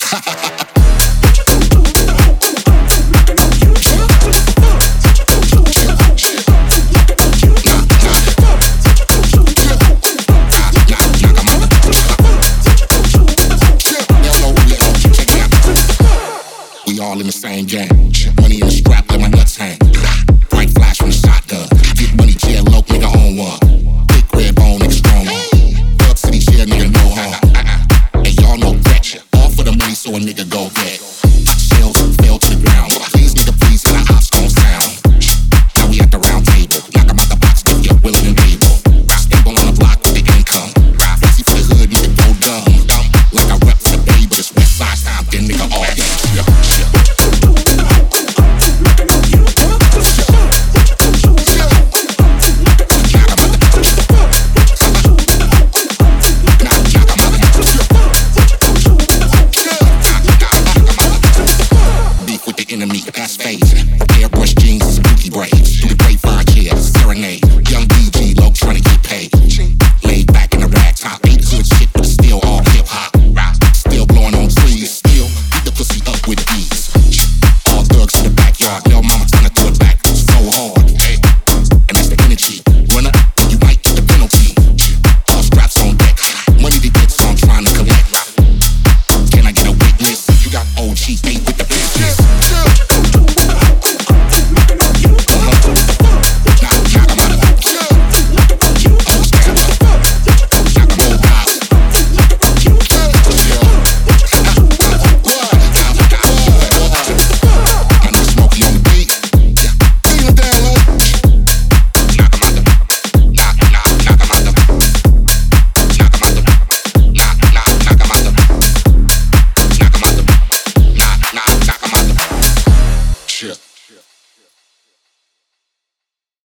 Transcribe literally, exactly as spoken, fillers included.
All in the same game. Money in the strap, let my nuts hang. Bright flash from the shotgun. Get money, jail, low, nigga on one. Big red bone, nigga strong on. Thug city, jail, nigga no harm. And y'all know that. All for the money, so a nigga go get. Shells fell to the ground. Please, nigga, please, and the ops gon' sound. Now we at the round table. Knock 'em out the box if you're willing and able. Stable on the block with the income. Fancy for the hood, nigga, go dumb. Like I rep for the bay, but it's west side time, then nigga all day. Enemy, that's phasing. Airbrush jeans and spooky braids. Do the grapevine chair, serenade. Young B G, low trying to get paid. Laid back in the rag top, ain't good shit, but it's still all hip hop. Still blowing on trees, still beat the pussy up with ease. All thugs in the backyard, little mama trying to throw it back so hard. And that's the energy. Run up, you might get the penalty. All straps on deck, money to get, so I'm trying to collect. Can I get a witness? You got O G.